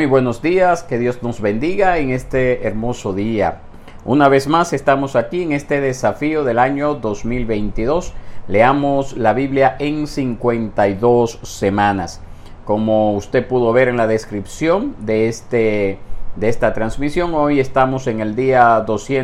Muy buenos días, que Dios nos bendiga en este hermoso día. Una vez más estamos aquí en este desafío del año 2022. Leamos la Biblia en 52 semanas. Como usted pudo ver en la descripción de esta transmisión, hoy estamos en el día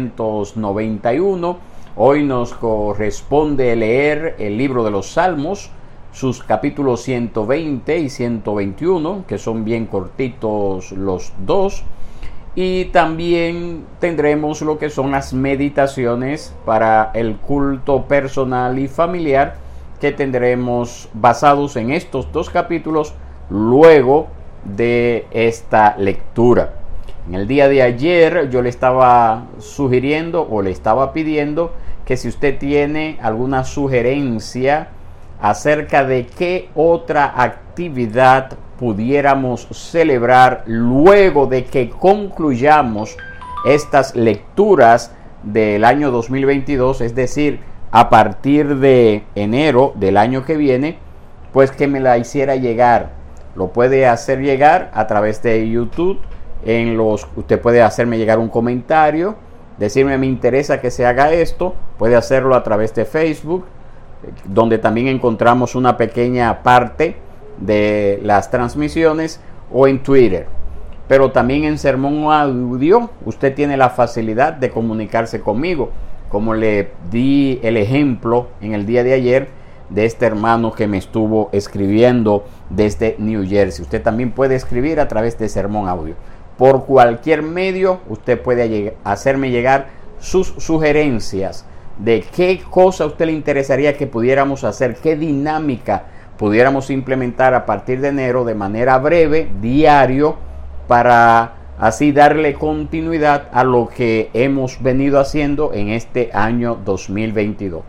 291. Hoy nos corresponde leer el libro de los Salmos, sus capítulos 120 y 121, que son bien cortitos los dos. Y también tendremos lo que son las meditaciones para el culto personal y familiar, que tendremos basados en estos dos capítulos luego de esta lectura. En el día de ayer yo le estaba sugiriendo o le estaba pidiendo que si usted tiene alguna sugerencia acerca de qué otra actividad pudiéramos celebrar luego de que concluyamos estas lecturas del año 2022, es decir, a partir de enero del año que viene, pues que me la hiciera llegar. Lo puede hacer llegar a través de YouTube. Usted puede hacerme llegar un comentario, decirme me interesa que se haga esto. Puede hacerlo a través de Facebook, donde también encontramos una pequeña parte de las transmisiones, o en Twitter. Pero también en Sermón Audio usted tiene la facilidad de comunicarse conmigo, como le di el ejemplo en el día de ayer de este hermano que me estuvo escribiendo desde New Jersey. Usted también puede escribir a través de Sermón Audio. Por cualquier medio usted puede hacerme llegar sus sugerencias de qué cosa a usted le interesaría que pudiéramos hacer, qué dinámica pudiéramos implementar a partir de enero de manera breve, diario, para así darle continuidad a lo que hemos venido haciendo en este año 2022.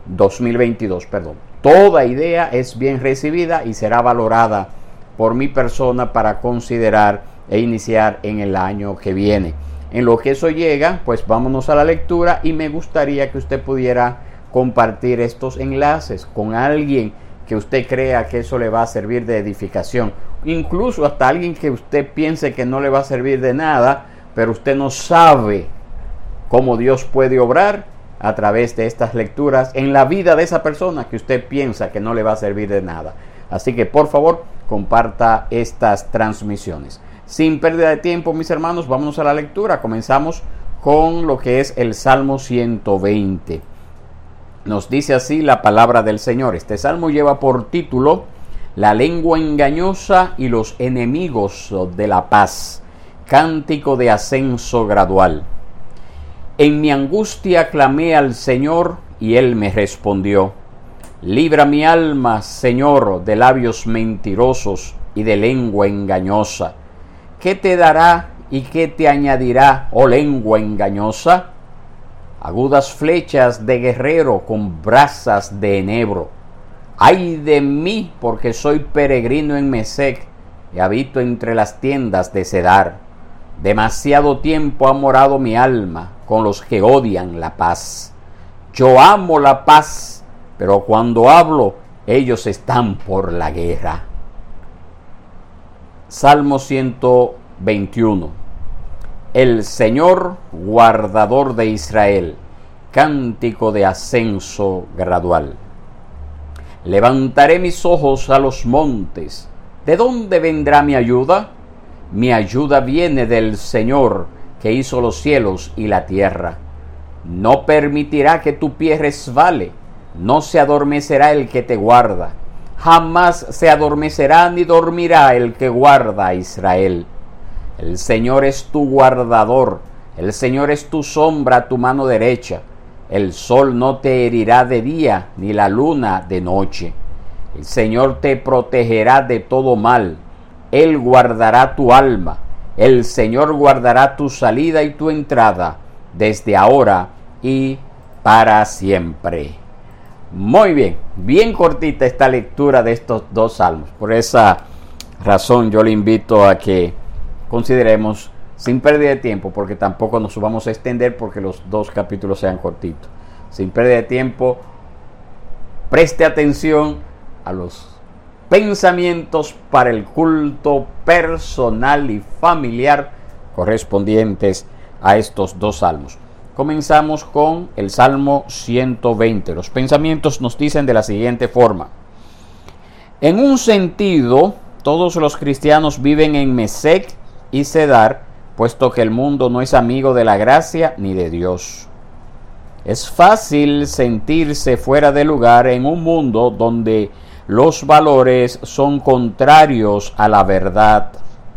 Toda idea es bien recibida y será valorada por mi persona para considerar e iniciar en el año que viene. En lo que eso llega, pues vámonos a la lectura, y me gustaría que usted pudiera compartir estos enlaces con alguien que usted crea que eso le va a servir de edificación, incluso hasta alguien que usted piense que no le va a servir de nada, pero usted no sabe cómo Dios puede obrar a través de estas lecturas en la vida de esa persona que usted piensa que no le va a servir de nada. Así que por favor comparta estas transmisiones. Sin pérdida de tiempo, mis hermanos, vámonos a la lectura. Comenzamos con lo que es el Salmo 120. Nos dice así la palabra del Señor. Este salmo lleva por título La lengua engañosa y los enemigos de la paz. Cántico de ascenso gradual. En mi angustia clamé al Señor y Él me respondió. Libra mi alma, Señor, de labios mentirosos y de lengua engañosa. ¿Qué te dará y qué te añadirá, oh lengua engañosa? Agudas flechas de guerrero con brasas de enebro. ¡Ay de mí, porque soy peregrino en Mesec y habito entre las tiendas de Cedar! Demasiado tiempo ha morado mi alma con los que odian la paz. Yo amo la paz, pero cuando hablo, ellos están por la guerra. Salmo 121. El Señor, guardador de Israel. Cántico de ascenso gradual. Levantaré mis ojos a los montes. ¿De dónde vendrá mi ayuda? Mi ayuda viene del Señor, que hizo los cielos y la tierra. No permitirá que tu pie resbale. No se adormecerá el que te guarda. Jamás se adormecerá ni dormirá el que guarda a Israel. El Señor es tu guardador, el Señor es tu sombra a tu mano derecha. El sol no te herirá de día, ni la luna de noche. El Señor te protegerá de todo mal. Él guardará tu alma. El Señor guardará tu salida y tu entrada, desde ahora y para siempre. Muy bien, bien cortita esta lectura de estos dos salmos. Por esa razón yo le invito a que consideremos sin pérdida de tiempo, porque tampoco nos vamos a extender porque los dos capítulos sean cortitos. Sin pérdida de tiempo, preste atención a los pensamientos para el culto personal y familiar correspondientes a estos dos salmos. Comenzamos con el Salmo 120. Los pensamientos nos dicen de la siguiente forma: en un sentido, todos los cristianos viven en Mesec y Cedar, puesto que el mundo no es amigo de la gracia ni de Dios. Es fácil sentirse fuera de lugar en un mundo donde los valores son contrarios a la verdad.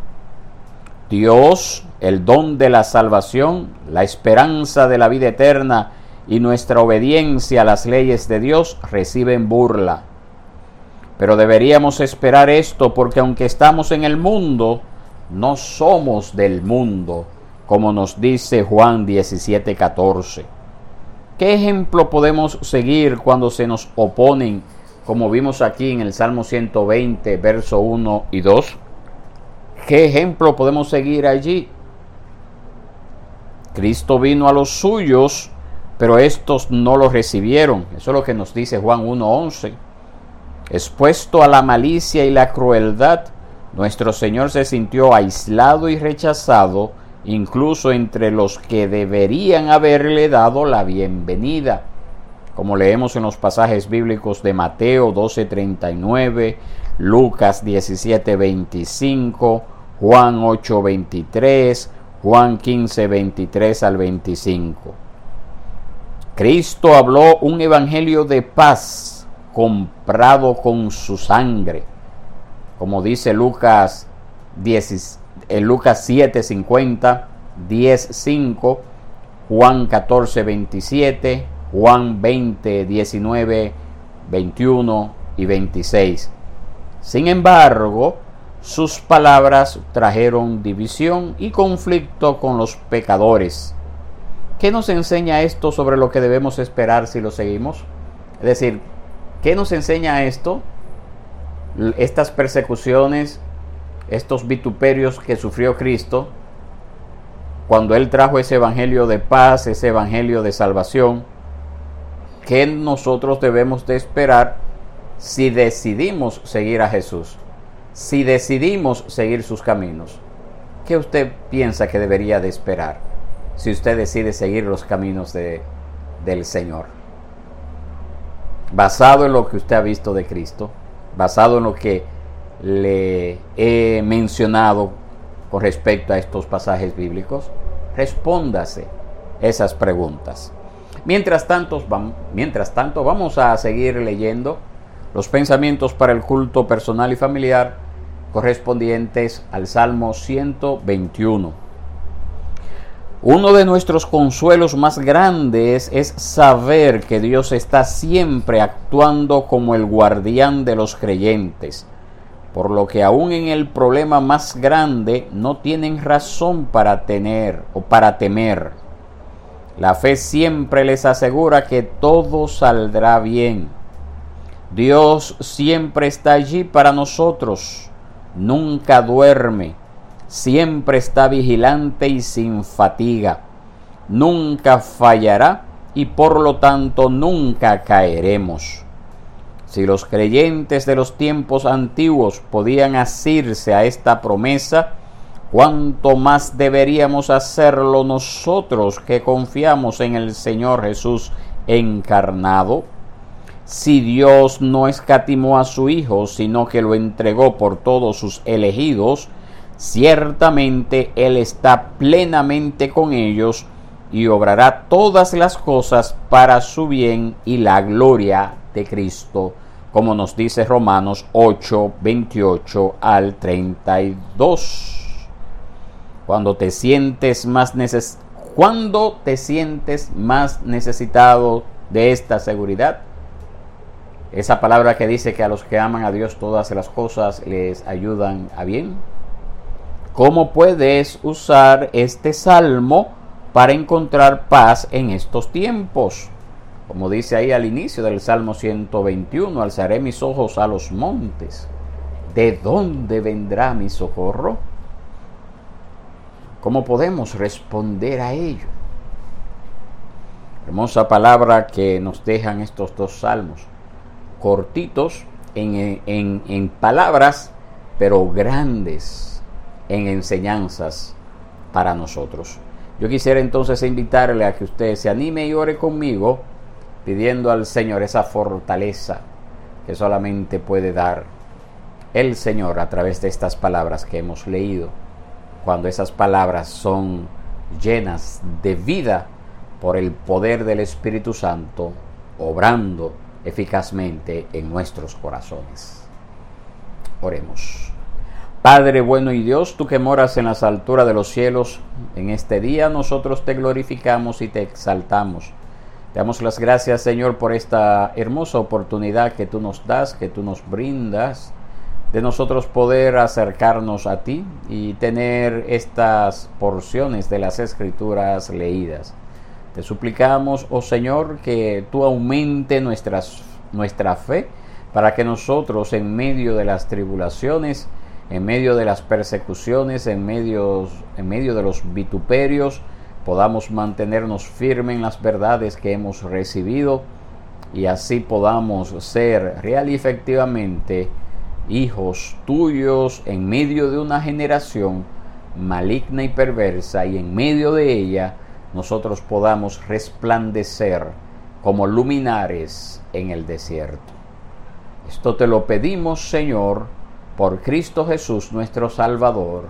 Dios, el don de la salvación, la esperanza de la vida eterna y nuestra obediencia a las leyes de Dios reciben burla. Pero deberíamos esperar esto porque aunque estamos en el mundo, no somos del mundo, como nos dice Juan 17:14. ¿Qué ejemplo podemos seguir cuando se nos oponen, como vimos aquí en el Salmo 120, verso 1 y 2? ¿Qué ejemplo podemos seguir allí? Cristo vino a los suyos, pero estos no lo recibieron. Eso es lo que nos dice Juan 1:11. Expuesto a la malicia y la crueldad, nuestro Señor se sintió aislado y rechazado, incluso entre los que deberían haberle dado la bienvenida, como leemos en los pasajes bíblicos de Mateo 12:39, Lucas 17:25, Juan 8:23, Juan 15:23 al 25. Cristo habló un evangelio de paz, comprado con su sangre, como dice Lucas 7:50, 10:5, Juan 14:27, Juan 20:19, 21 y 26. Sin embargo, sus palabras trajeron división y conflicto con los pecadores. ¿Qué nos enseña esto sobre lo que debemos esperar si lo seguimos? Es decir, ¿qué nos enseña esto? Estas persecuciones, estos vituperios que sufrió Cristo cuando Él trajo ese evangelio de paz, ese evangelio de salvación. ¿Qué nosotros debemos de esperar si decidimos seguir a Jesús? Si decidimos seguir sus caminos. ¿Qué usted piensa que debería de esperar si usted decide seguir los caminos del Señor? Basado en lo que usted ha visto de Cristo, basado en lo que le he mencionado con respecto a estos pasajes bíblicos, respóndase esas preguntas. Mientras tanto, vamos a seguir leyendo los pensamientos para el culto personal y familiar correspondientes al Salmo 121. Uno de nuestros consuelos más grandes es saber que Dios está siempre actuando como el guardián de los creyentes, por lo que aún en el problema más grande no tienen razón para temer. La fe siempre les asegura que todo saldrá bien. Dios siempre está allí para nosotros, nunca duerme. Siempre está vigilante y sin fatiga. Nunca fallará y por lo tanto nunca caeremos. Si los creyentes de los tiempos antiguos podían asirse a esta promesa, ¿cuánto más deberíamos hacerlo nosotros que confiamos en el Señor Jesús encarnado? Si Dios no escatimó a su Hijo, sino que lo entregó por todos sus elegidos, ciertamente Él está plenamente con ellos y obrará todas las cosas para su bien y la gloria de Cristo, como nos dice Romanos 8:28 al 32. Cuando te sientes más necesitado de esta seguridad, esa palabra que dice que a los que aman a Dios todas las cosas les ayudan a bien, ¿cómo puedes usar este salmo para encontrar paz en estos tiempos? Como dice ahí al inicio del Salmo 121, alzaré mis ojos a los montes. ¿De dónde vendrá mi socorro? ¿Cómo podemos responder a ello? Hermosa palabra que nos dejan estos dos salmos, cortitos, en palabras, pero grandes en enseñanzas para nosotros. Yo quisiera entonces invitarle a que usted se anime y ore conmigo, pidiendo al Señor esa fortaleza que solamente puede dar el Señor a través de estas palabras que hemos leído, cuando esas palabras son llenas de vida por el poder del Espíritu Santo, obrando eficazmente en nuestros corazones. Oremos. Padre bueno y Dios, tú que moras en las alturas de los cielos, en este día nosotros te glorificamos y te exaltamos. Te damos las gracias, Señor, por esta hermosa oportunidad que tú nos das, que tú nos brindas, de nosotros poder acercarnos a ti y tener estas porciones de las Escrituras leídas. Te suplicamos, oh Señor, que tú aumente nuestra fe para que nosotros en medio de las tribulaciones, en medio de las persecuciones, en medio de los vituperios, podamos mantenernos firmes en las verdades que hemos recibido y así podamos ser real y efectivamente hijos tuyos en medio de una generación maligna y perversa, y en medio de ella nosotros podamos resplandecer como luminares en el desierto. Esto te lo pedimos, Señor, por Cristo Jesús nuestro Salvador.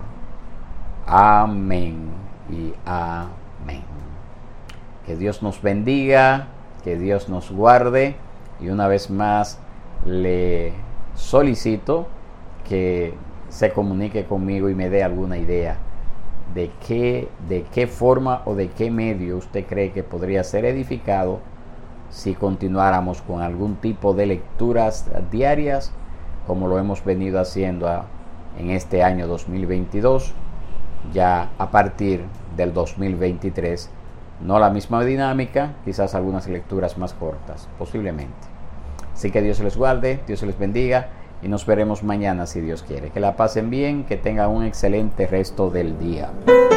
Amén y amén. Que Dios nos bendiga, que Dios nos guarde, y una vez más le solicito que se comunique conmigo y me dé alguna idea de qué forma o de qué medio usted cree que podría ser edificado si continuáramos con algún tipo de lecturas diarias como lo hemos venido haciendo en este año 2022, ya a partir del 2023, no la misma dinámica, quizás algunas lecturas más cortas, posiblemente. Así que Dios les guarde, Dios les bendiga y nos veremos mañana si Dios quiere. Que la pasen bien, que tengan un excelente resto del día.